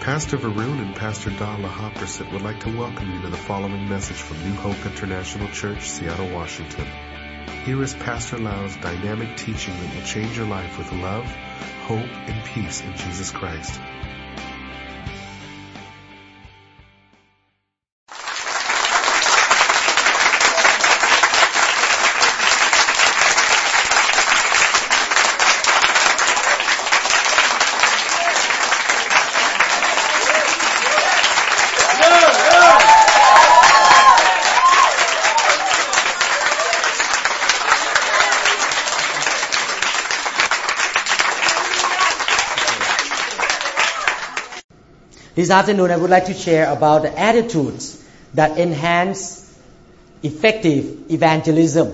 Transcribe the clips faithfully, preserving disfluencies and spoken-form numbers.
Pastor Varun and Pastor Dala Hopperset would like to welcome you to the following message from New Hope International Church, Seattle, Washington. Here is Pastor Lau's dynamic teaching that will change your life with love, hope, and peace in Jesus Christ. This afternoon, I would like to share about the attitudes that enhance effective evangelism.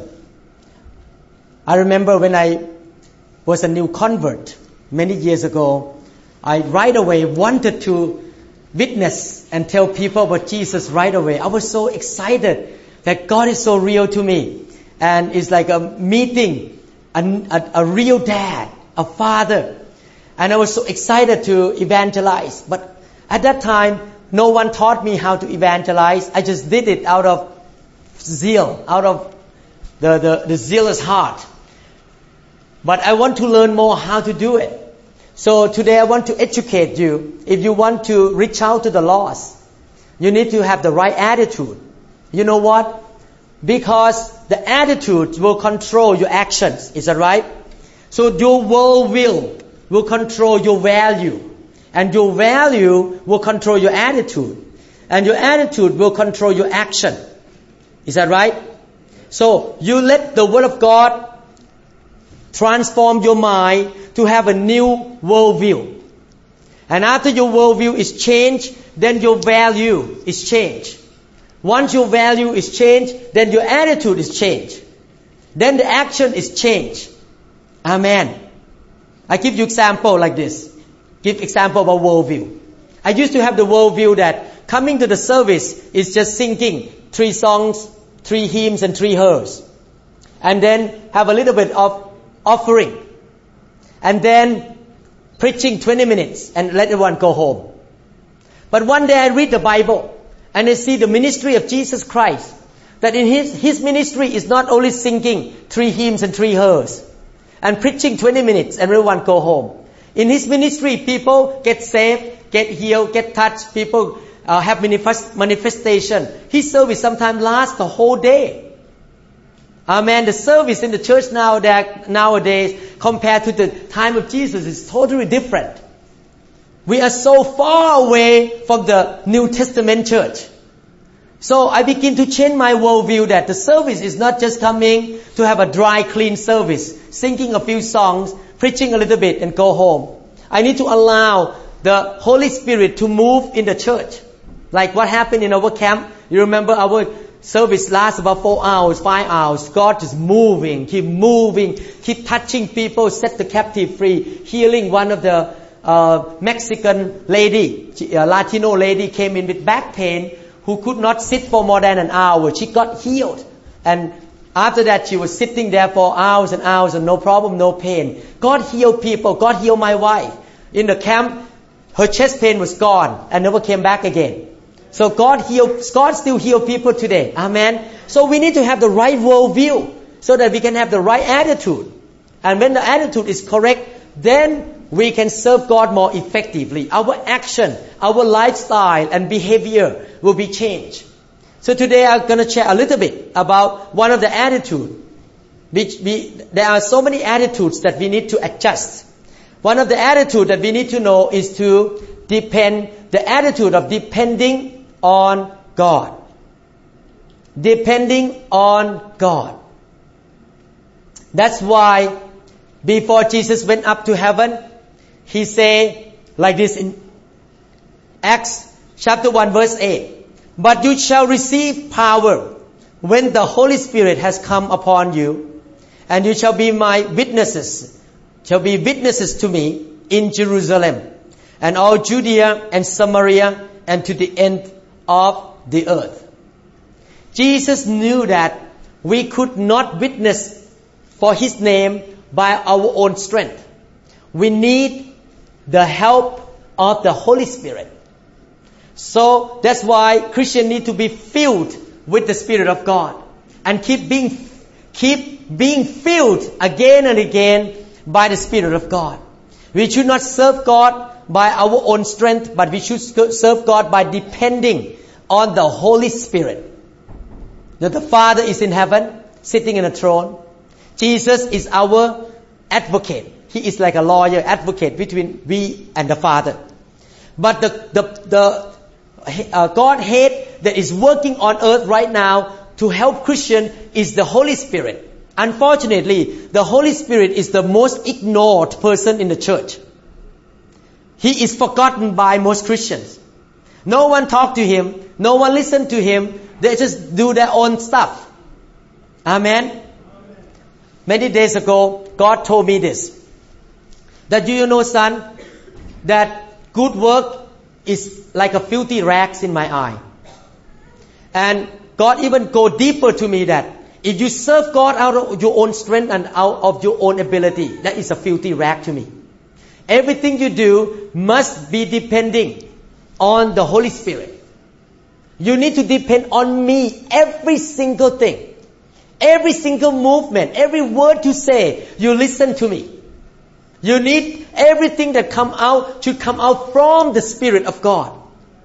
I remember when I was a new convert many years ago, I right away wanted to witness and tell people about Jesus right away. I was so excited that God is so real to me. And it's like a meeting a, a, a real dad, a father. And I was so excited to evangelize. But at that time, no one taught me how to evangelize. I just did it out of zeal, out of the, the, the zealous heart. But I want to learn more how to do it. So today I want to educate you. If you want to reach out to the lost, you need to have the right attitude. You know what? Because the attitude will control your actions. Is that right? So your worldview will control your value. And your value will control your attitude. And your attitude will control your action. Is that right? So you let the Word of God transform your mind to have a new worldview. And after your worldview is changed, then your value is changed. Once your value is changed, then your attitude is changed. Then the action is changed. Amen. I give you example like this. Give example about worldview. I used to have the worldview that coming to the service is just singing three songs, three hymns, and three hymns, and then have a little bit of offering, and then preaching twenty minutes and let everyone go home. But one day I read the Bible and I see the ministry of Jesus Christ. That in his his ministry is not only singing three hymns and three hymns, and preaching twenty minutes and everyone go home. In his ministry, people get saved, get healed, get touched. People uh, have manifest, manifestation. His service sometimes lasts the whole day. Amen. The service in the church nowadays, nowadays compared to the time of Jesus is totally different. We are so far away from the New Testament church. So I begin to change my worldview that the service is not just coming to have a dry, clean service, singing a few songs, preaching a little bit and go home. I need to allow the Holy Spirit to move in the church. Like what happened in our camp. You remember our service lasts about four hours, five hours. God is moving, keep moving, keep touching people, set the captive free, healing one of the uh, Mexican lady, uh, Latino lady came in with back pain who could not sit for more than an hour. She got healed. And after that, she was sitting there for hours and hours and no problem, no pain. God healed people. God healed my wife. In the camp, her chest pain was gone and never came back again. So God healed, God still heals people today. Amen. So we need to have the right worldview so that we can have the right attitude. And when the attitude is correct, then we can serve God more effectively. Our action, our lifestyle and behavior will be changed. So today I'm going to share a little bit about one of the attitudes. We, we, there are so many attitudes that we need to adjust. One of the attitudes that we need to know is to depend, the attitude of depending on God. Depending on God. That's why before Jesus went up to heaven, He said like this in Acts chapter one verse eight. But you shall receive power when the Holy Spirit has come upon you, and you shall be my witnesses, shall be witnesses to me in Jerusalem, and all Judea and Samaria, and to the end of the earth. Jesus knew that we could not witness for His name by our own strength. We need the help of the Holy Spirit. So that's why Christians need to be filled with the Spirit of God and keep being keep being filled again and again by the Spirit of God. We should not serve God by our own strength, but we should serve God by depending on the Holy Spirit. Now, the Father is in heaven, sitting in a throne. Jesus is our advocate. He is like a lawyer, advocate between we and the Father. But the the the uh, Godhead that is working on earth right now to help Christian is the Holy Spirit. Unfortunately, the Holy Spirit is the most ignored person in the church. He is forgotten by most Christians. No one talk to him. No one listen to him. They just do their own stuff. Amen. Amen. Many days ago, God told me this. That do you know, son, that good work is like a filthy rags in my eye. And God even go deeper to me that if you serve God out of your own strength and out of your own ability, that is a filthy rag to me. Everything you do must be depending on the Holy Spirit. You need to depend on me, every single thing. Every single movement, every word you say, you listen to me. You need everything that come out to come out from the Spirit of God.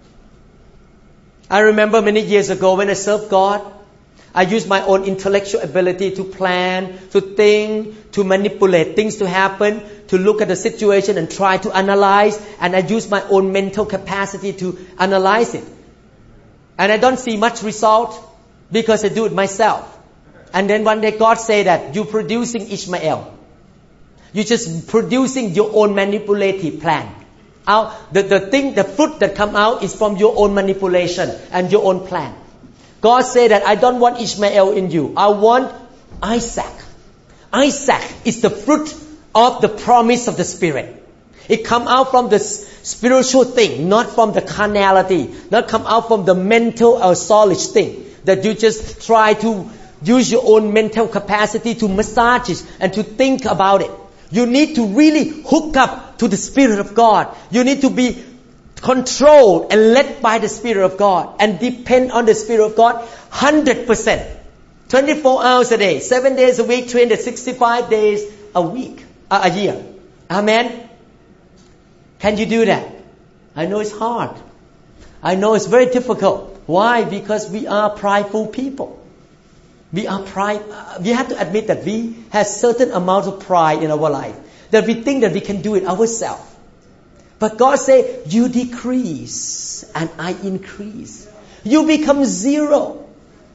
I remember many years ago when I served God, I used my own intellectual ability to plan, to think, to manipulate things to happen, to look at the situation and try to analyze. And I used my own mental capacity to analyze it. And I don't see much result because I do it myself. And then one day God said that you're producing Ishmael. You're just producing your own manipulative plan. Out, the, the thing, the fruit that come out is from your own manipulation and your own plan. God said that I don't want Ishmael in you. I want Isaac. Isaac is the fruit of the promise of the Spirit. It come out from the spiritual thing, not from the carnality, not come out from the mental or soulish thing that you just try to use your own mental capacity to massage it and to think about it. You need to really hook up to the Spirit of God. You need to be controlled and led by the Spirit of God and depend on the Spirit of God one hundred percent. twenty-four hours a day, seven days a week, three hundred sixty-five days a week, uh, a year. Amen? Can you do that? I know it's hard. I know it's very difficult. Why? Because we are prideful people. We are pride. Uh, we have to admit that we have certain amount of pride in our life. That we think that we can do it ourselves. But God said, you decrease and I increase. You become zero.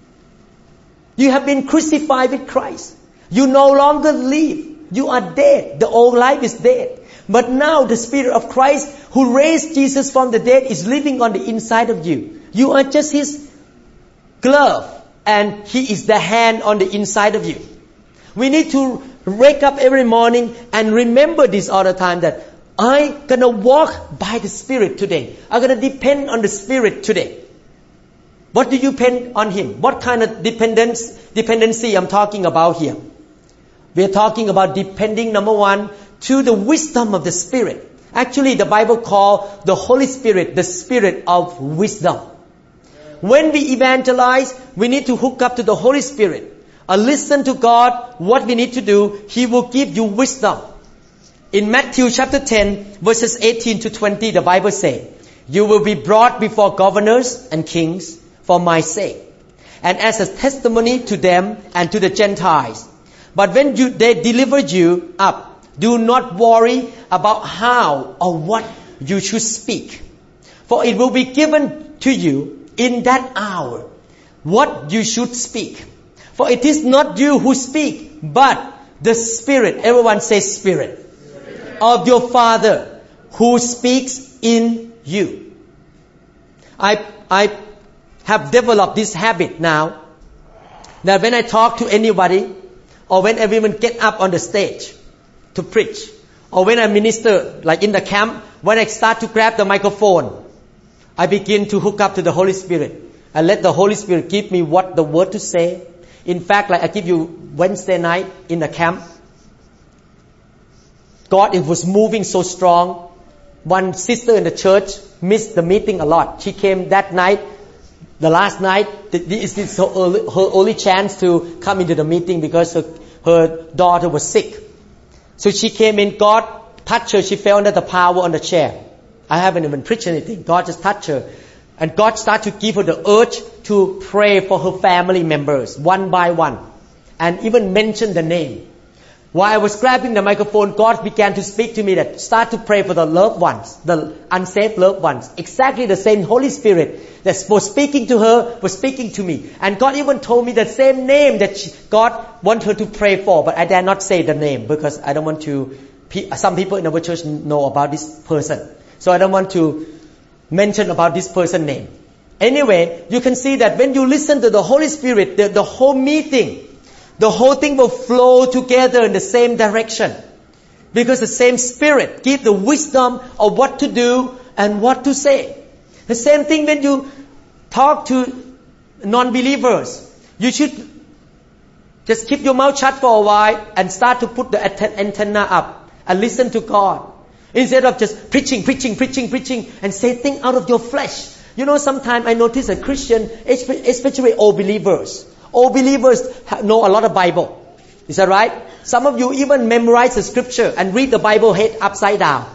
You have been crucified with Christ. You no longer live. You are dead. The old life is dead. But now the Spirit of Christ who raised Jesus from the dead is living on the inside of you. You are just His glove and He is the hand on the inside of you. We need to wake up every morning and remember this all the time that I'm going to walk by the Spirit today. I'm going to depend on the Spirit today. What do you depend on Him? What kind of dependence, dependency I'm talking about here? We're talking about depending, number one, to the wisdom of the Spirit. Actually, the Bible calls the Holy Spirit the Spirit of wisdom. When we evangelize, we need to hook up to the Holy Spirit. Or listen to God, what we need to do. He will give you wisdom. In Matthew chapter ten, verses eighteen to twenty, the Bible says, you will be brought before governors and kings for my sake, and as a testimony to them and to the Gentiles. But when you, they deliver you up, do not worry about how or what you should speak. For it will be given to you in that hour what you should speak. For it is not you who speak, but the Spirit. Everyone says Spirit. Spirit. Of your Father who speaks in you. I, I have developed this habit now that when I talk to anybody or when everyone get up on the stage to preach or when I minister like in the camp, when I start to grab the microphone, I begin to hook up to the Holy Spirit. I let the Holy Spirit give me what the word to say. In fact, like I give you Wednesday night in the camp, God, it was moving so strong. one sister in the church missed the meeting a lot. She came that night, the last night. This is her only, her only chance to come into the meeting because her, her daughter was sick. So she came in, God touched her, she fell under the power on the chair. I haven't even preached anything. God just touched her. And God started to give her the urge to pray for her family members, one by one. And even mention the name. While I was grabbing the microphone, God began to speak to me that start to pray for the loved ones, the unsaved loved ones. Exactly the same Holy Spirit that was speaking to her was speaking to me. And God even told me the same name that she, God wanted her to pray for. But I dare not say the name because I don't want to, some people in our church know about this person. So I don't want to mention about this person's name. Anyway, you can see that when you listen to the Holy Spirit, the, the whole meeting, the whole thing will flow together in the same direction. Because the same Spirit gives the wisdom of what to do and what to say. The same thing when you talk to non-believers. You should just keep your mouth shut for a while and start to put the antenna up and listen to God. Instead of just preaching, preaching, preaching, preaching and say things out of your flesh. You know, sometimes I notice a Christian, especially old believers. Old believers know a lot of Bible. Is that right? Some of you even memorize the scripture and read the Bible head upside down.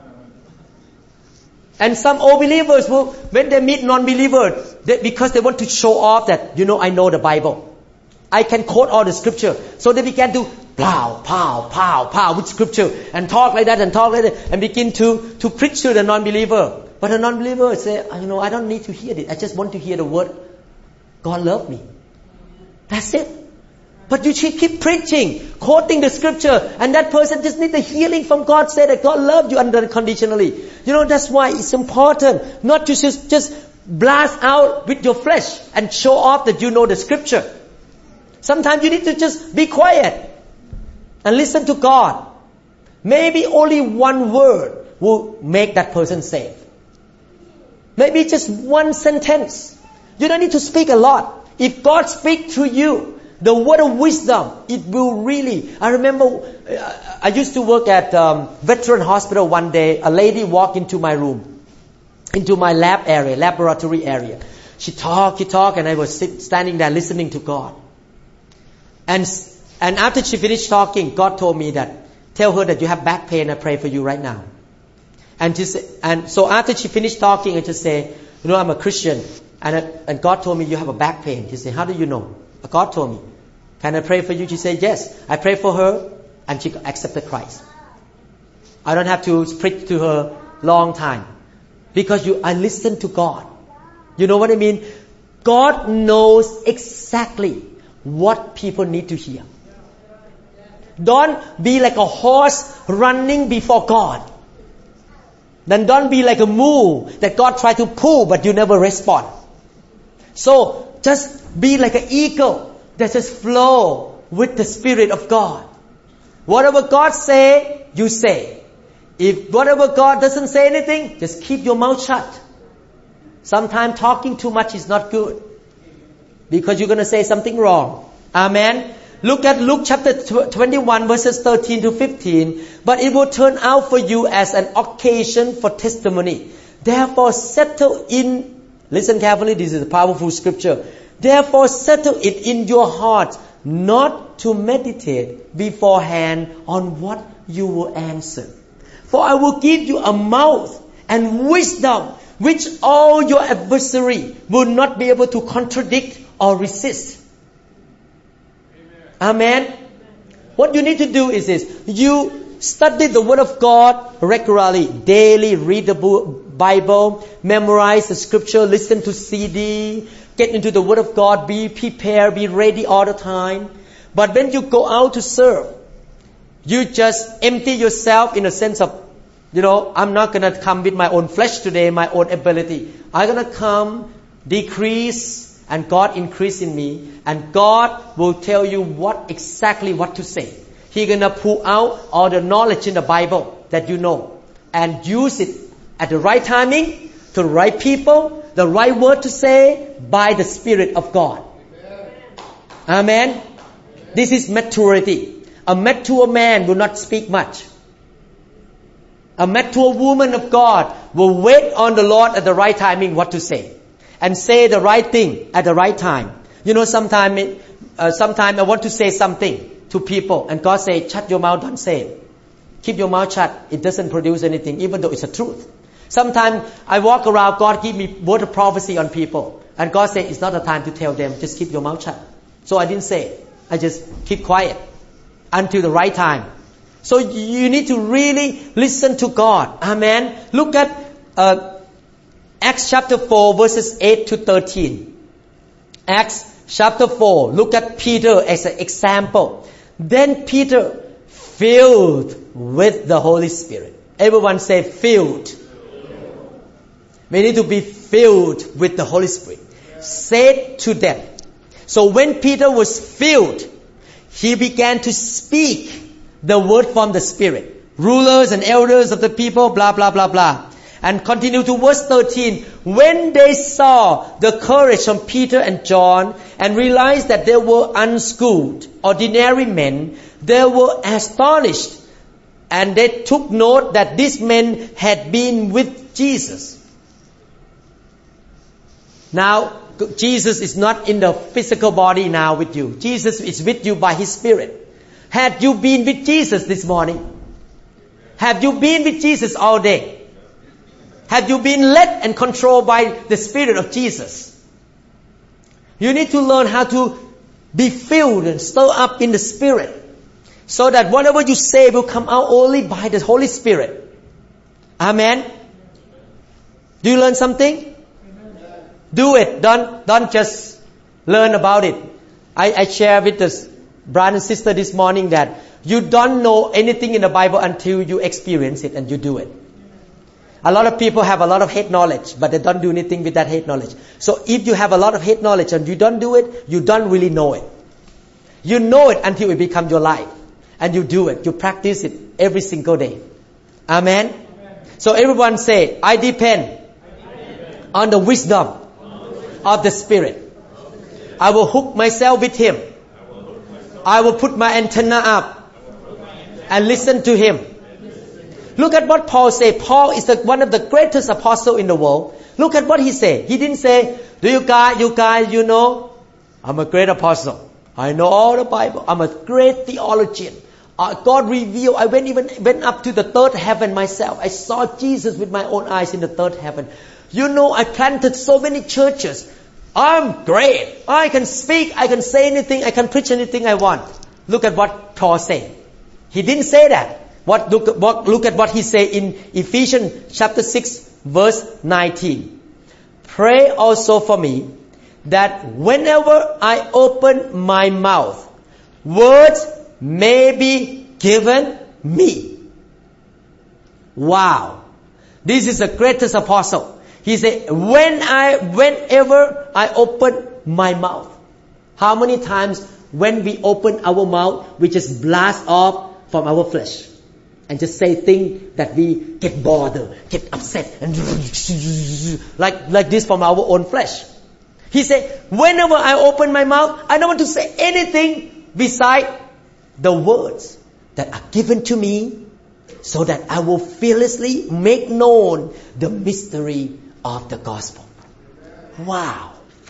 And some old believers will, when they meet non-believers, they, because they want to show off that, you know, I know the Bible. I can quote all the scripture. So they began to pow, pow, pow, pow with scripture and talk like that and talk like that and begin to, to preach to the non-believer. But the non-believer say, you know, I don't need to hear this. I just want to hear the word, God loved me. That's it. But you should keep preaching, quoting the scripture, and that person just needs a healing from God. Say that God loved you unconditionally. You know, that's why it's important not to just, just blast out with your flesh and show off that you know the scripture. Sometimes you need to just be quiet and listen to God. Maybe only one word will make that person saved. Maybe just one sentence. You don't need to speak a lot. If God speaks to you, the word of wisdom, it will really... I remember I used to work at um, veteran hospital one day. A lady walked into my room, into my lab area, laboratory area. She talked, she talked, and I was sit, standing there listening to God. And and after she finished talking, God told me that, tell her that you have back pain, I pray for you right now. And, just, and so after she finished talking, I just say, you know, I'm a Christian. And, I, and God told me you have a back pain. She said, how do you know? God told me. Can I pray for you? She said, yes. I prayed for her and she accepted Christ. I don't have to preach to her long time. Because you, I listen to God. You know what I mean? God knows exactly what people need to hear. Don't be like a horse running before God. Then don't be like a mule that God tried to pull but you never respond. So just be like an eagle that just flow with the Spirit of God. Whatever God say, you say. If whatever God doesn't say anything, just keep your mouth shut. Sometimes talking too much is not good. Because you're going to say something wrong. Amen. Look at Luke chapter twenty-one verses thirteen to fifteen. But it will turn out for you as an occasion for testimony. Therefore settle in, listen carefully, this is a powerful scripture. Therefore settle it in your heart not to meditate beforehand on what you will answer. For I will give you a mouth and wisdom which all your adversary will not be able to contradict or resist. Amen. Amen. What you need to do is this. You study the Word of God regularly, daily, read the Bible, memorize the scripture, listen to C D, get into the Word of God, be prepared, be ready all the time. But when you go out to serve, you just empty yourself in a sense of, you know, I'm not going to come with my own flesh today, my own ability. I'm going to come, decrease, and God increase in me. And God will tell you what exactly what to say. He's going to pull out all the knowledge in the Bible that you know. And use it at the right timing, to the right people, the right word to say, by the Spirit of God. Amen. Amen. This is maturity. A mature man will not speak much. A mature woman of God will wait on the Lord at the right timing what to say. And say the right thing at the right time. You know, sometimes uh, sometime I want to say something to people and God say, shut your mouth, don't say it. Keep your mouth shut. It doesn't produce anything, even though it's the truth. Sometimes I walk around, God give me word of prophecy on people. And God say, it's not the time to tell them, just keep your mouth shut. So I didn't say it. I just keep quiet until the right time. So you need to really listen to God. Amen. Look at uh, Acts chapter four, verses eight to thirteen. Acts chapter four. Look at Peter as an example. Then Peter filled with the Holy Spirit. Everyone say filled. We need to be filled with the Holy Spirit. Said to them. So when Peter was filled, he began to speak the word from the Spirit. Rulers and elders of the people, blah, blah, blah, blah. And continue to verse thirteen. When they saw the courage from Peter and John and realized that they were unschooled, ordinary men, they were astonished. And they took note that these men had been with Jesus. Now, Jesus is not in the physical body now with you. Jesus is with you by His Spirit. Had you been with Jesus this morning? Have you been with Jesus all day? Have you been led and controlled by the Spirit of Jesus? You need to learn how to be filled and stir up in the Spirit, so that whatever you say will come out only by the Holy Spirit. Amen. Do you learn something? Do it. Don't don't just learn about it. I, I share with this brother and sister this morning that you don't know anything in the Bible until you experience it and you do it. A lot of people have a lot of head knowledge, but they don't do anything with that head knowledge. So if you have a lot of head knowledge and you don't do it, you don't really know it. You know it until it becomes your life. And you do it. You practice it every single day. Amen? Amen. So everyone say, I depend, I depend. on the wisdom, on the wisdom of the Spirit. I will hook myself with Him. I will put my antenna up and listen to Him. Look at what Paul said. Paul is the, one of the greatest apostles in the world. Look at what he said. He didn't say, do you guys, you guys, you know, I'm a great apostle. I know all the Bible. I'm a great theologian. Uh, God revealed. I went even went up to the third heaven myself. I saw Jesus with my own eyes in the third heaven. You know, I planted so many churches. I'm great. I can speak. I can say anything. I can preach anything I want. Look at what Paul said. He didn't say that. What look, what, look at what he said in Ephesians chapter six, verse nineteen. Pray also for me that whenever I open my mouth, words may be given me. Wow. This is the greatest apostle. He said, when I, whenever I open my mouth. How many times when we open our mouth, we just blast off from our flesh and just say things that we get bothered, get upset, and like, like this from our own flesh. He said, whenever I open my mouth, I don't want to say anything beside the words that are given to me, so that I will fearlessly make known the mystery of the gospel. Wow.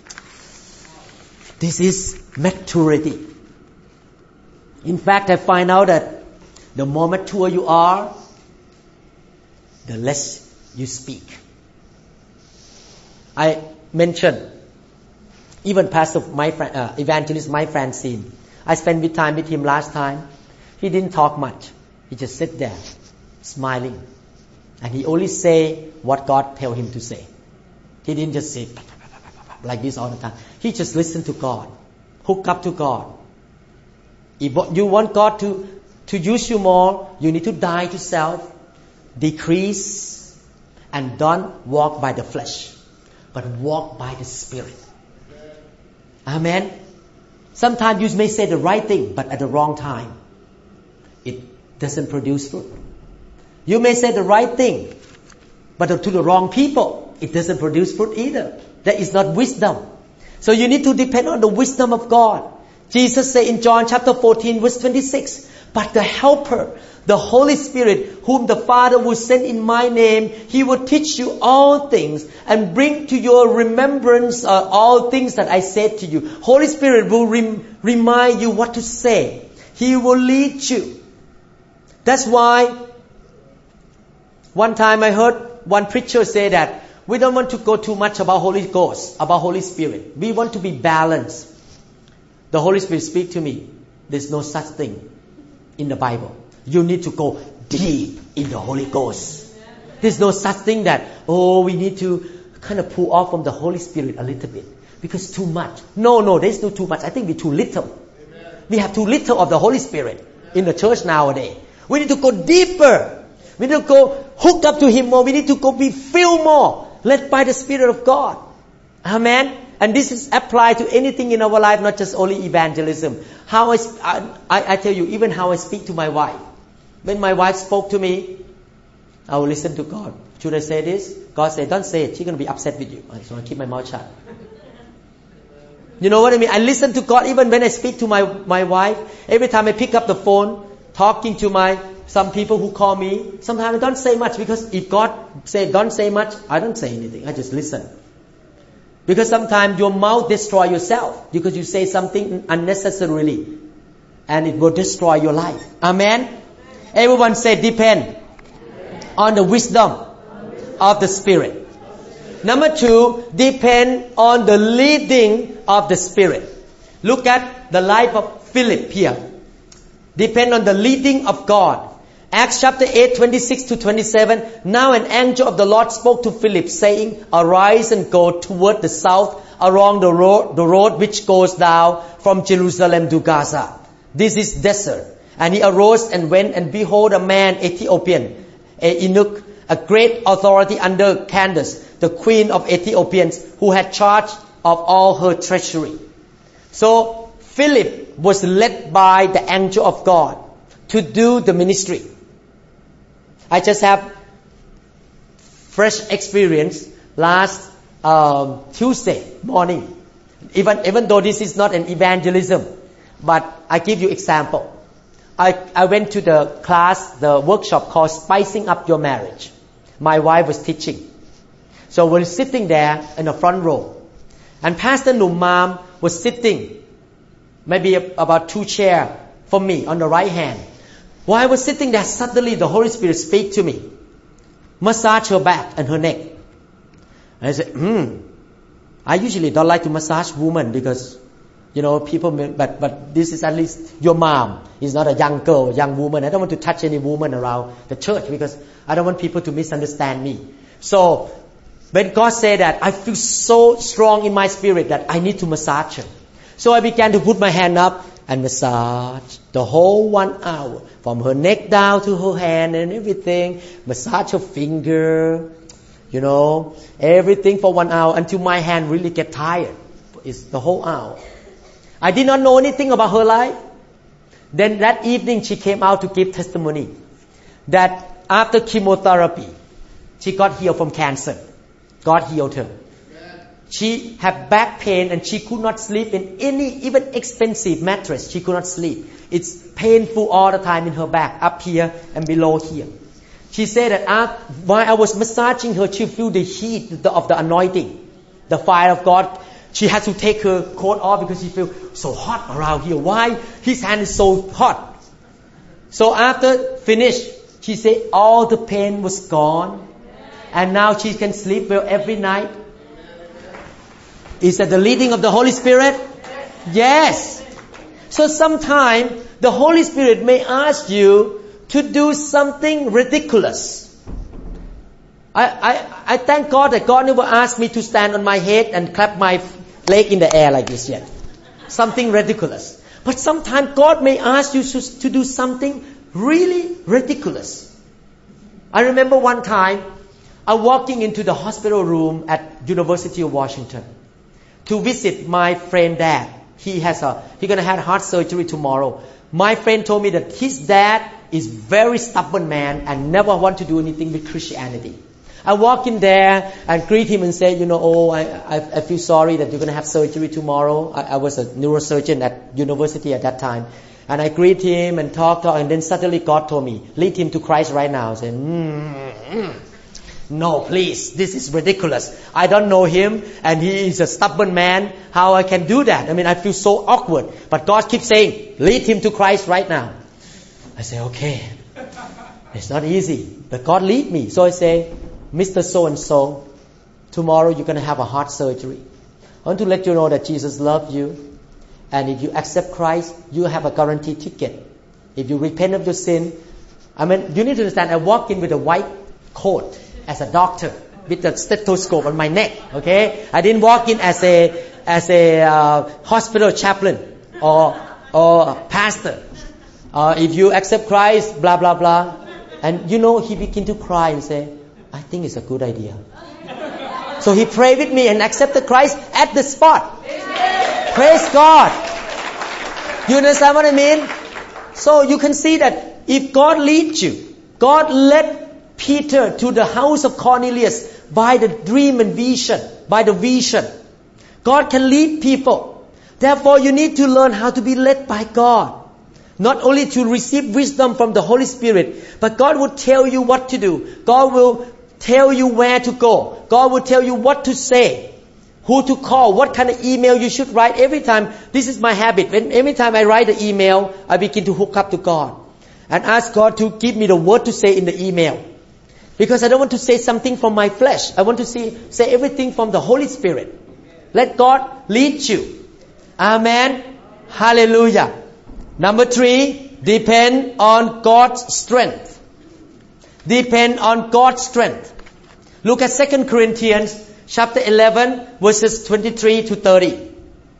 This is maturity. In fact, I find out that the more mature you are, the less you speak. I mentioned, even Pastor, my friend, uh, evangelist, my Francine. I spent with time with him last time. He didn't talk much. He just sit there, smiling. And he only say what God tell him to say. He didn't just say like this all the time. He just listened to God. Hook up to God. If you want God to, to use you more, you need to die to self, decrease, and don't walk by the flesh, but walk by the Spirit. Amen. Sometimes you may say the right thing, but at the wrong time. It doesn't produce fruit. You may say the right thing, but to the wrong people, it doesn't produce fruit either. That is not wisdom. So you need to depend on the wisdom of God. Jesus said in John chapter fourteen verse twenty-six, but the Helper, the Holy Spirit, whom the Father will send in my name, He will teach you all things and bring to your remembrance uh, all things that I said to you. Holy Spirit will rem- remind you what to say. He will lead you. That's why one time I heard one preacher say that we don't want to go too much about Holy Ghost, about Holy Spirit. We want to be balanced. The Holy Spirit speak to me. There's no such thing in the Bible. You need to go deep in the Holy Ghost. There's no such thing that, oh, we need to kind of pull off from the Holy Spirit a little bit because too much. No, no, there's no too much. I think we're too little. Amen. We have too little of the Holy Spirit in the church nowadays. We need to go deeper. We need to go hook up to Him more. We need to go be filled more, led by the Spirit of God. Amen. And this is applied to anything in our life, not just only evangelism. How I, I, I tell you, even how I speak to my wife. When my wife spoke to me, I will listen to God. Should I say this? God said, don't say it. She's going to be upset with you. So I keep my mouth shut. You know what I mean? I listen to God even when I speak to my, my wife. Every time I pick up the phone, talking to my some people who call me, sometimes I don't say much because if God say don't say much, I don't say anything. I just listen. Because sometimes your mouth destroy yourself because you say something unnecessarily and it will destroy your life. Amen? Everyone say depend on the wisdom of the Spirit. Number two, depend on the leading of the Spirit. Look at the life of Philip here. Depend on the leading of God. Acts chapter eight, twenty-six to twenty-seven. Now an angel of the Lord spoke to Philip, saying, arise and go toward the south along the road, the road which goes down from Jerusalem to Gaza. This is desert. And he arose and went, and behold, a man, Ethiopian, a eunuch, a great authority under Candace, the queen of Ethiopians, who had charge of all her treasury. So Philip was led by the angel of God to do the ministry. I just have fresh experience last um, Tuesday morning. Even even though this is not an evangelism, but I give you example. I, I went to the class, the workshop called Spicing Up Your Marriage. My wife was teaching. So we're sitting there in the front row. And Pastor Numam was sitting maybe about two chairs from me on the right hand. While I was sitting there, suddenly the Holy Spirit speak to me. Massage her back and her neck. And I said, hmm. I usually don't like to massage women because, you know, people, may, but, but this is at least your mom. It's not a young girl, young woman. I don't want to touch any woman around the church because I don't want people to misunderstand me. So, when God said that, I feel so strong in my spirit that I need to massage her. So I began to put my hand up and massage the whole one hour. From her neck down to her hand and everything. Massage her finger, you know, everything for one hour until my hand really get tired. It's the whole hour. I did not know anything about her life. Then that evening she came out to give testimony that after chemotherapy, she got healed from cancer. God healed her. She had back pain and she could not sleep in any even expensive mattress. She could not sleep. It's painful all the time in her back, up here and below here. She said that after, while I was massaging her, she felt the heat of the anointing, the fire of God. She had to take her coat off because she felt so hot around here. Why? His hand is so hot. So after finished, she said all the pain was gone. And now she can sleep well every night. Is that the leading of the Holy Spirit? Yes. So sometimes the Holy Spirit may ask you to do something ridiculous. I, I, I thank God that God never asked me to stand on my head and clap my leg in the air like this yet. Something ridiculous. But sometimes God may ask you to, to do something really ridiculous. I remember one time I walking into the hospital room at University of Washington to visit my friend dad. He has a he's gonna have heart surgery tomorrow. My friend told me that his dad is very stubborn man and never want to do anything with Christianity. I walk in there and greet him and say, you know, oh, I I, I feel sorry that you're gonna have surgery tomorrow. I, I was a neurosurgeon at university at that time. And I greet him and talk, talk, and then suddenly God told me, lead him to Christ right now. I said, mm-hmm. No, please, this is ridiculous. I don't know him, and he is a stubborn man. How I can do that? I mean, I feel so awkward. But God keeps saying, lead him to Christ right now. I say, okay. It's not easy, but God lead me. So I say, Mister So-and-so, tomorrow you're going to have a heart surgery. I want to let you know that Jesus loves you. And if you accept Christ, you have a guaranteed ticket. If you repent of your sin, I mean, you need to understand, I walk in with a white coat as a doctor with a stethoscope on my neck. Okay, I didn't walk in as a as a uh, hospital chaplain or or pastor. Uh, if you accept Christ, blah blah blah, and you know, he began to cry and say, "I think it's a good idea." So he prayed with me and accepted Christ at the spot. Praise God. You understand what I mean? So you can see that if God leads you, God led Peter to the house of Cornelius by the dream and vision, by the vision. God can lead people. Therefore, you need to learn how to be led by God. Not only to receive wisdom from the Holy Spirit, but God will tell you what to do. God will tell you where to go. God will tell you what to say, who to call, what kind of email you should write. Every time, this is my habit. When every time I write an email, I begin to hook up to God and ask God to give me the word to say in the email. Because I don't want to say something from my flesh. I want to say, say everything from the Holy Spirit. Let God lead you. Amen. Hallelujah. Number three, depend on God's strength. Depend on God's strength. Look at Second Corinthians chapter eleven, verses twenty-three to thirty.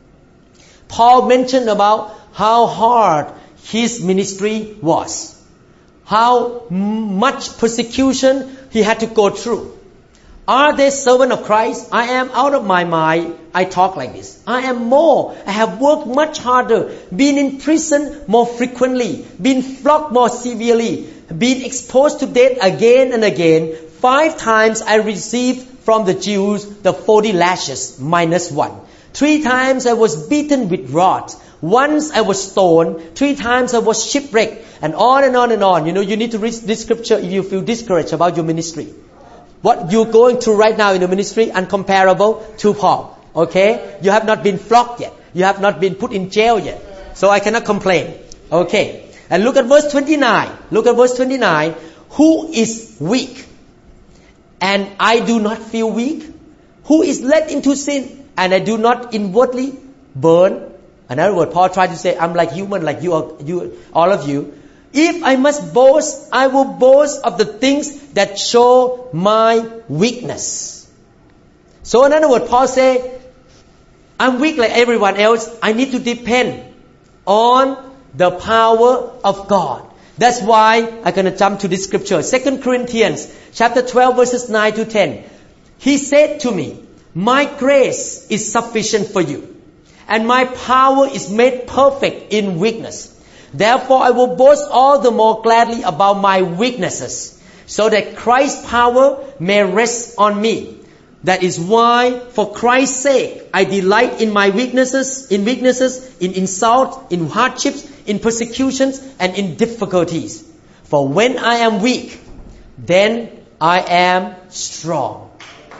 Paul mentioned about how hard his ministry was. How much persecution he had to go through. Are they servants of Christ? I am out of my mind. I talk like this. I am more. I have worked much harder. Been in prison more frequently. Been flogged more severely. Been exposed to death again and again. Five times I received from the Jews the forty lashes minus one. Three times I was beaten with rods. Once I was stoned. Three times I was shipwrecked. And on and on and on. You know, you need to read this scripture if you feel discouraged about your ministry. What you're going through right now in the ministry, uncomparable to Paul. Okay? You have not been flogged yet. You have not been put in jail yet. So I cannot complain. Okay. And look at verse twenty-nine. Look at verse twenty-nine. Who is weak? And I do not feel weak? Who is led into sin? And I do not inwardly burn? In other words, Paul tried to say, I'm like human, like you, are, you, all of you. If I must boast, I will boast of the things that show my weakness. So in other words, Paul said, I'm weak like everyone else. I need to depend on the power of God. That's why I'm going to jump to this scripture. Second Corinthians chapter twelve verses nine to ten. He said to me, my grace is sufficient for you, and my power is made perfect in weakness. Therefore I will boast all the more gladly about my weaknesses, so that Christ's power may rest on me. That is why, for Christ's sake, I delight in my weaknesses, in weaknesses, in insult, in hardships, in persecutions, and in difficulties. For when I am weak, then I am strong.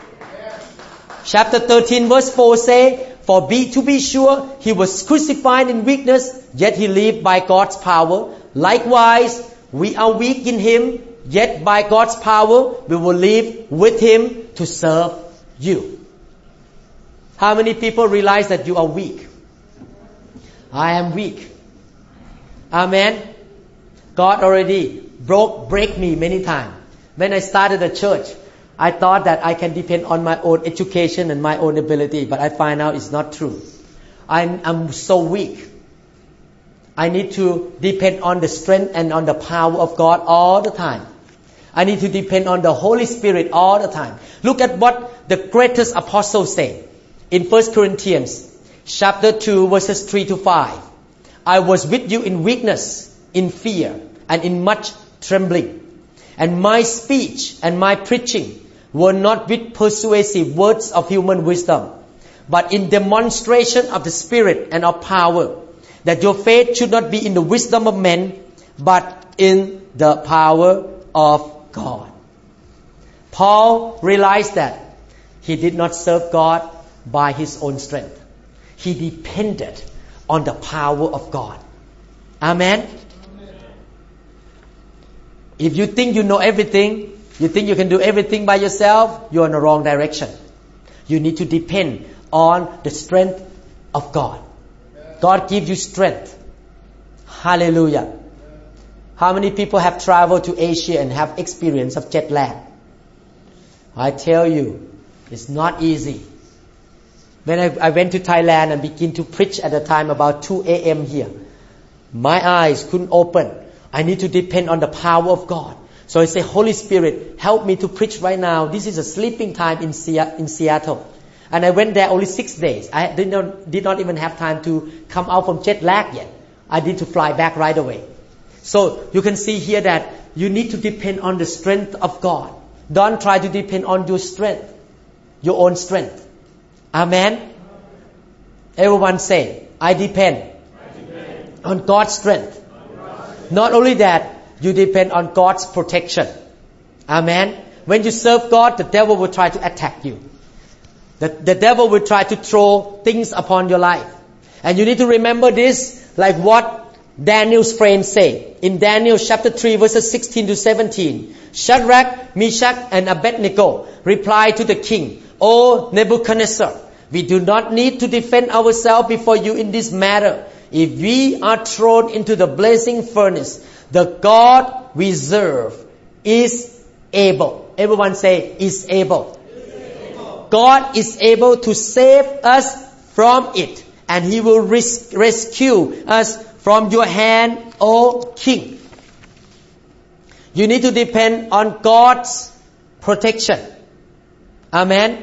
Chapter thirteen verse four say, For be to be sure, he was crucified in weakness, yet he lived by God's power. Likewise, we are weak in him, yet by God's power we will live with him to serve you. How many people realize that you are weak? I am weak. Amen. God already broke break me many times. When I started the church, I thought that I can depend on my own education and my own ability, but I find out it's not true. I'm, I'm so weak. I need to depend on the strength and on the power of God all the time. I need to depend on the Holy Spirit all the time. Look at what the greatest apostle said in First Corinthians chapter two verses three to five. I was with you in weakness, in fear, and in much trembling. And my speech and my preaching were not with persuasive words of human wisdom, but in demonstration of the Spirit and of power, that your faith should not be in the wisdom of men, but in the power of God. Paul realized that he did not serve God by his own strength. He depended on the power of God. Amen? Amen. If you think you know everything, you think you can do everything by yourself, you're in the wrong direction. You need to depend on the strength of God. God gives you strength. Hallelujah. How many people have traveled to Asia and have experience of jet lag? I tell you, it's not easy. When I, I went to Thailand and began to preach at the time about two a.m. here, my eyes couldn't open. I need to depend on the power of God. So I say, Holy Spirit, help me to preach right now. This is a sleeping time in, in Seattle. And I went there only six days. I did not, did not even have time to come out from jet lag yet. I need to fly back right away. So you can see here that you need to depend on the strength of God. Don't try to depend on your strength, your own strength. Amen? Everyone say, I depend, I depend. on God's strength. On God's strength. Not only that, you depend on God's protection. Amen? When you serve God, the devil will try to attack you. The, the devil will try to throw things upon your life. And you need to remember this, like what Daniel's friends say. In Daniel chapter three, verses sixteen to seventeen. Shadrach, Meshach, and Abednego replied to the king, O Nebuchadnezzar, we do not need to defend ourselves before you in this matter. If we are thrown into the blazing furnace, the God we serve is able. Everyone say, is able. God is able to save us from it, and He will res- rescue us from your hand, O King. You need to depend on God's protection. Amen.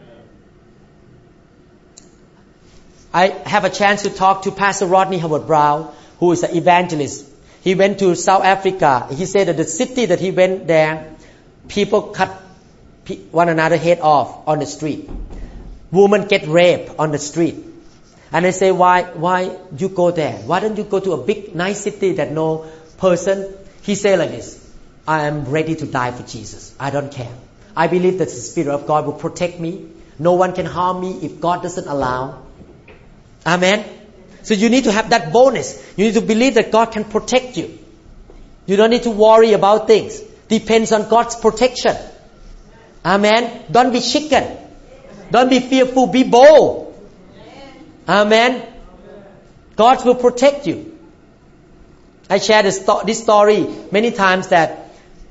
I have a chance to talk to Pastor Rodney Howard-Browne, who is an evangelist. He went to South Africa. He said that the city that he went there, people cut one another head off on the street. Women get raped on the street. And I say, why, why you go there? Why don't you go to a big, nice city that no person? He said like this, I am ready to die for Jesus. I don't care. I believe that the Spirit of God will protect me. No one can harm me if God doesn't allow. Amen. So you need to have that boldness. You need to believe that God can protect you. You don't need to worry about things. Depends on God's protection. Amen. Don't be chicken. Don't be fearful. Be bold. Amen. God will protect you. I shared this, sto- this story many times that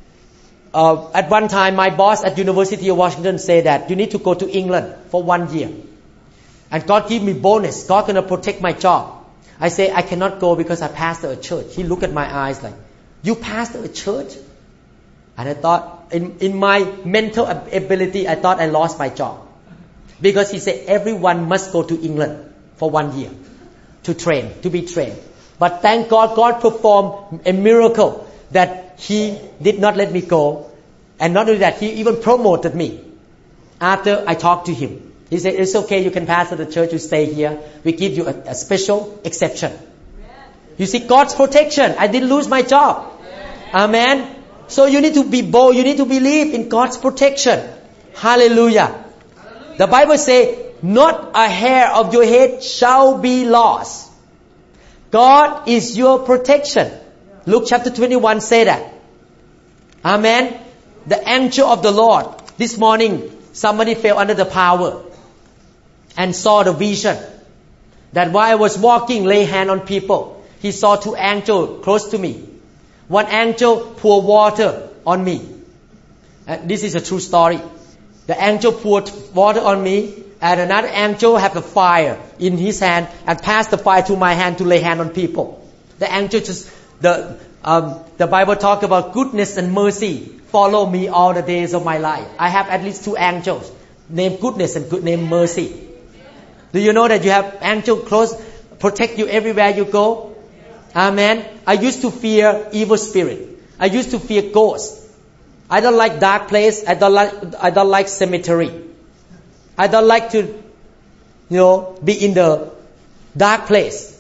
uh, at one time my boss at University of Washington said that you need to go to England for one year. And God give me bonus. God gonna protect my job. I say I cannot go because I pastor a church. He looked at my eyes like, you pastor a church? And I thought, in, in my mental ability, I thought I lost my job. Because he said everyone must go to England for one year to train, to be trained. But thank God, God performed a miracle that He did not let me go. And not only that, He even promoted me after I talked to Him. He said, it's okay, you can pastor the church, you stay here. We give you a, a special exception. You see, God's protection. I didn't lose my job. Amen. So you need to be bold. You need to believe in God's protection. Hallelujah. The Bible says, not a hair of your head shall be lost. God is your protection. Luke chapter twenty-one say that. Amen. The angel of the Lord. This morning, somebody fell under the power and saw the vision that while I was walking, lay hand on people. He saw two angels close to me. One angel poured water on me. And this is a true story. The angel poured water on me, and another angel had the fire in his hand and passed the fire to my hand to lay hand on people. The angel just, the um, the Bible talk about goodness and mercy follow me all the days of my life. I have at least two angels named goodness and good named mercy. Do you know that you have angels close, protect you everywhere you go? Amen. I used to fear evil spirit. I used to fear ghosts. I don't like dark place. I don't like, I don't like cemetery. I don't like to, you know, be in the dark place.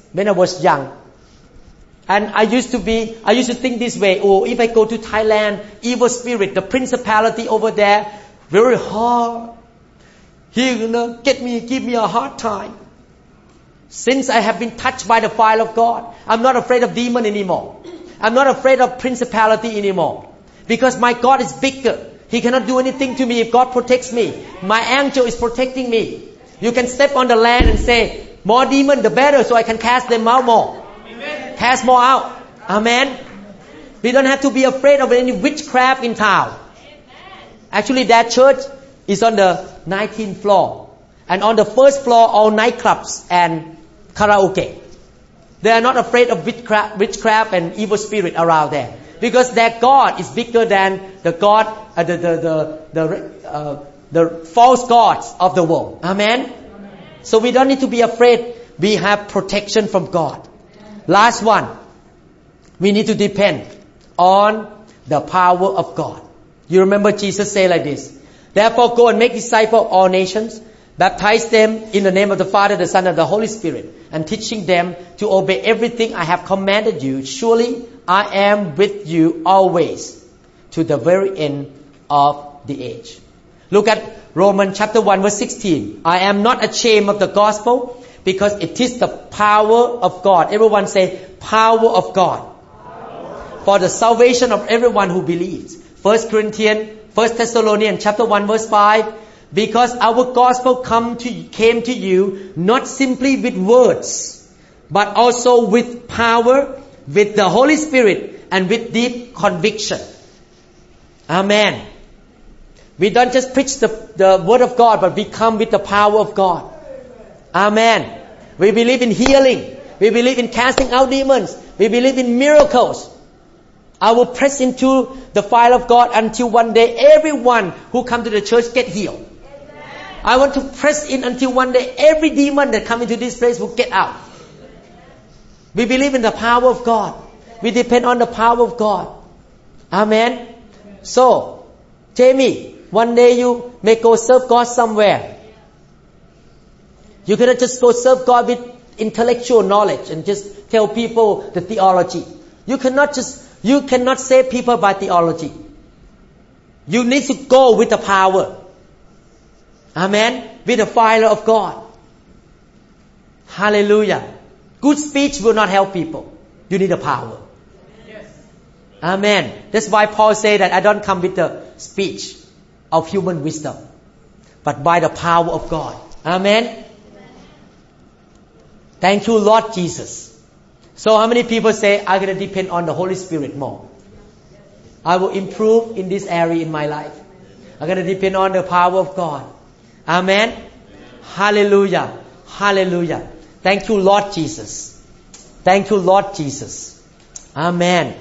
when I was young. And I used to be, I used to think this way, oh, if I go to Thailand, evil spirit, the principality over there, very hard. He gonna get me, give me a hard time. Since I have been touched by the fire of God, I'm not afraid of demon anymore. I'm not afraid of principality anymore. Because my God is bigger. He cannot do anything to me if God protects me. My angel is protecting me. You can step on the land and say, more demon the better, so I can cast them out more. Amen. Cast more out. Amen. We don't have to be afraid of any witchcraft in town. Actually, that church is on the nineteenth floor. And on the first floor, all nightclubs and karaoke. They are not afraid of witchcraft, witchcraft and evil spirit around there. Because their God is bigger than the God, uh, the, the, the, the, uh, the false gods of the world. Amen? Amen? So we don't need to be afraid. We have protection from God. Last one. We need to depend on the power of God. You remember Jesus say like this. Therefore go and make disciples of all nations. Baptize them in the name of the Father, the Son, and the Holy Spirit. And teaching them to obey everything I have commanded you. Surely I am with you always to the very end of the age. Look at Romans chapter one verse sixteen. I am not ashamed of the gospel because it is the power of God. Everyone say power of God. Power. For the salvation of everyone who believes. First Corinthians, First Thessalonians chapter one verse five. Because our gospel come to, came to you not simply with words, but also with power, with the Holy Spirit, and with deep conviction. Amen. We don't just preach the, the word of God, but we come with the power of God. Amen. We believe in healing. We believe in casting out demons. We believe in miracles. I will press into the fire of God until one day everyone who come to the church get healed. I want to press in until one day every demon that come into this place will get out. We believe in the power of God. We depend on the power of God. Amen. So, Jamie, one day you may go serve God somewhere. You cannot just go serve God with intellectual knowledge and just tell people the theology. You cannot just, you cannot save people by theology. You need to go with the power. Amen. With the fire of God. Hallelujah. Good speech will not help people. You need the power. Yes. Amen. That's why Paul said that I don't come with the speech of human wisdom, but by the power of God. Amen. Amen. Thank you, Lord Jesus. So how many people say, I'm going to depend on the Holy Spirit more? I will improve in this area in my life. I'm going to depend on the power of God. Amen. Amen. Hallelujah. Hallelujah. Thank you, Lord Jesus. Thank you, Lord Jesus. Amen.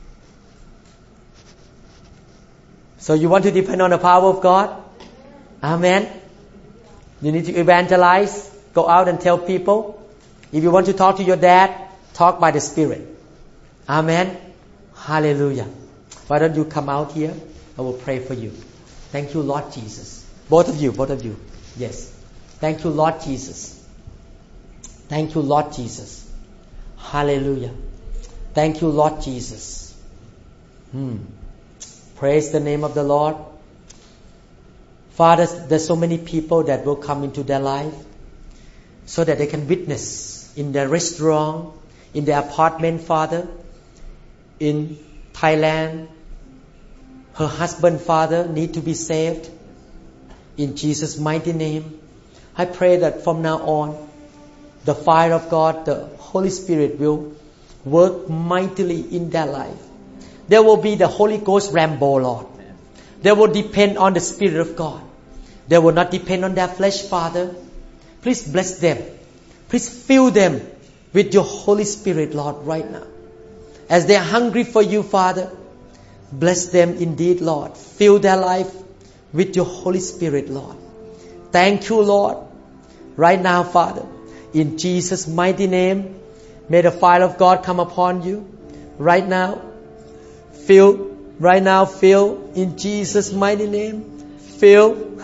So you want to depend on the power of God? Amen. You need to evangelize. Go out and tell people. If you want to talk to your dad, talk by the Spirit. Amen. Hallelujah. Why don't you come out here? I will pray for you. Thank you, Lord Jesus. Both of you, both of you. Yes. Thank you, Lord Jesus. Thank you, Lord Jesus. Hallelujah. Thank you, Lord Jesus. Hmm. Praise the name of the Lord. Father, there's so many people that will come into their life so that they can witness in their restaurant, in their apartment, Father, in Thailand. Her husband, Father, need to be saved. In Jesus' mighty name, I pray that from now on, the fire of God, the Holy Spirit will work mightily in their life. There will be the Holy Ghost Rambo, Lord. They will depend on the Spirit of God. They will not depend on their flesh, Father. Please bless them. Please fill them with your Holy Spirit, Lord, right now. As they are hungry for you, Father, bless them indeed, Lord. Fill their life with your Holy Spirit, Lord. Thank you, Lord. Right now, Father, in Jesus' mighty name, may the fire of God come upon you. Right now, fill. Right now, fill. In Jesus' mighty name, fill.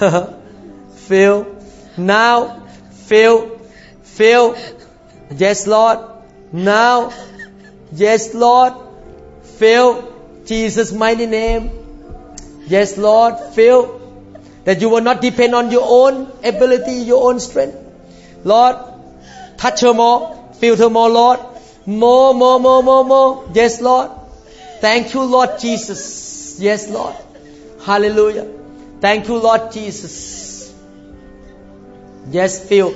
Fill. Now, fill. Fill. Yes, Lord. Now, yes, Lord, fill Jesus' mighty name. Yes, Lord, fill that you will not depend on your own ability, your own strength. Lord, touch her more, fill her more, Lord. More, more, more, more, more. Yes, Lord. Thank you, Lord Jesus. Yes, Lord. Hallelujah. Thank you, Lord Jesus. Yes, fill.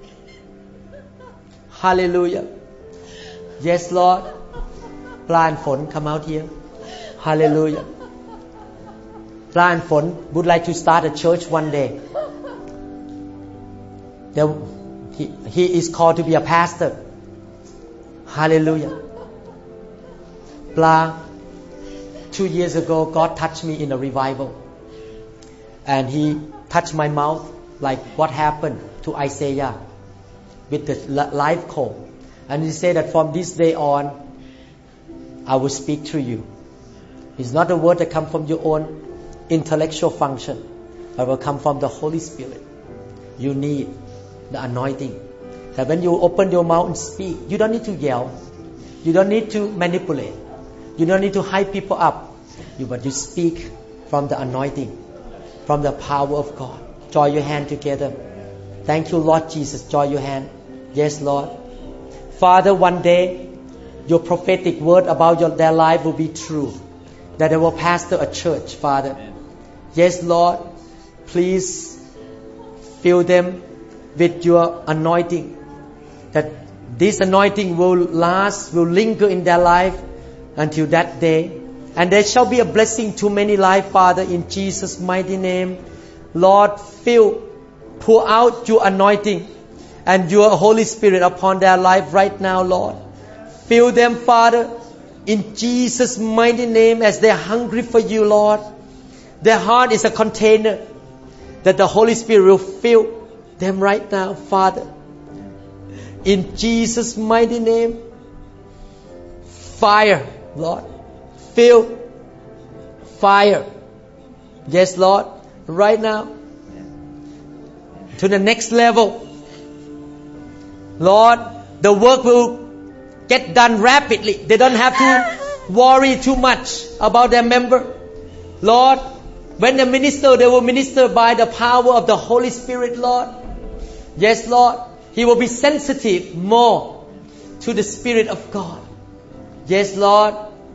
Hallelujah. Yes, Lord. Plan Phon, come out here. Hallelujah. Plan Phon would like to start a church one day. There, he, he is called to be a pastor. Hallelujah. Pla, two years ago, God touched me in a revival. And He touched my mouth like what happened to Isaiah with the live coal. And He said that from this day on, I will speak to you. It's not a word that comes from your own intellectual function, but will come from the Holy Spirit. You need the anointing. That when you open your mouth and speak, you don't need to yell. You don't need to manipulate. You don't need to hype people up. You but you speak from the anointing, from the power of God. Join your hand together. Thank you, Lord Jesus. Join your hand. Yes, Lord. Father, one day, your prophetic word about your, their life will be true. That they will pastor a church, Father. Yes, Lord. Please fill them with your anointing. That this anointing will last, will linger in their life until that day. And there shall be a blessing to many lives, Father, in Jesus' mighty name. Lord, fill, pour out your anointing and your Holy Spirit upon their life right now, Lord. Fill them, Father, in Jesus' mighty name as they're hungry for you, Lord. Their heart is a container that the Holy Spirit will fill them right now, Father. In Jesus' mighty name, fire, Lord. Fill, fire. Yes, Lord. Right now, to the next level. Lord, the work will get done rapidly. They don't have to worry too much about their member. Lord, when they minister, they will minister by the power of the Holy Spirit, Lord. Yes, Lord. He will be sensitive more to the Spirit of God. Yes, Lord.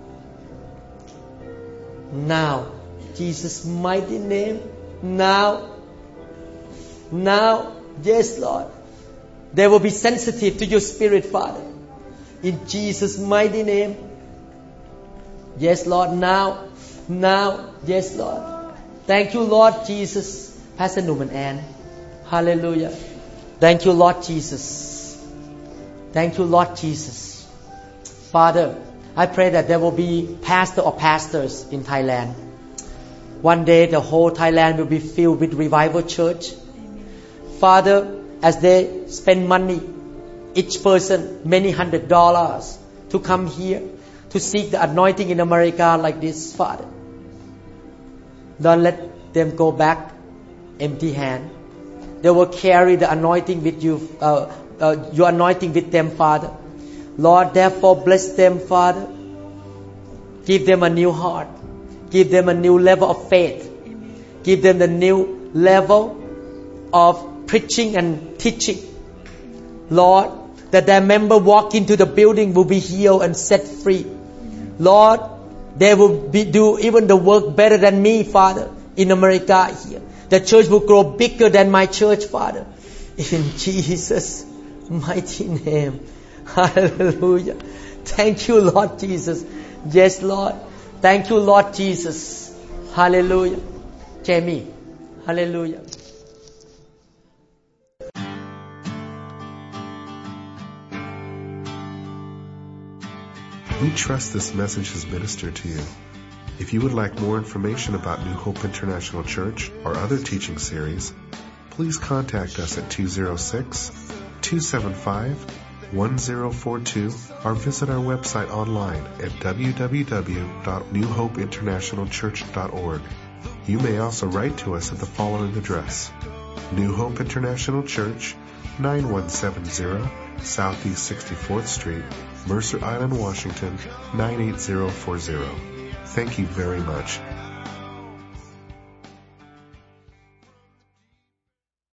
Now, Jesus' mighty name. Now. Now. Yes, Lord. They will be sensitive to your Spirit, Father. In Jesus' mighty name. Yes, Lord. Now. Now. Yes, Lord. Thank you, Lord Jesus. Pastor Newman Ann. Hallelujah. Thank you, Lord Jesus. Thank you, Lord Jesus. Father, I pray that there will be pastor or pastors in Thailand. One day the whole Thailand will be filled with revival church. Father, as they spend money, each person many hundred dollars to come here to seek the anointing in America like this, Father. Don't let them go back empty hand. They will carry the anointing with you, uh, uh, your anointing with them, Father. Lord, therefore bless them, Father. Give them a new heart. Give them a new level of faith. Give them the new level of preaching and teaching. Lord, that their member walk into the building will be healed and set free. Lord, they will be, do even the work better than me, Father, in America here. The church will grow bigger than my church, Father. In Jesus' mighty name. Hallelujah. Thank you, Lord Jesus. Yes, Lord. Thank you, Lord Jesus. Hallelujah. Jamie. Hallelujah. We trust this message has ministered to you. If you would like more information about New Hope International Church or other teaching series, please contact us at two oh six, two seven five, one oh four two or visit our website online at w w w dot new hope international church dot org. You may also write to us at the following address: New Hope International Church, nine one seven zero Southeast sixty-fourth Street, Mercer Island, Washington, nine eight zero four zero. Thank you very much.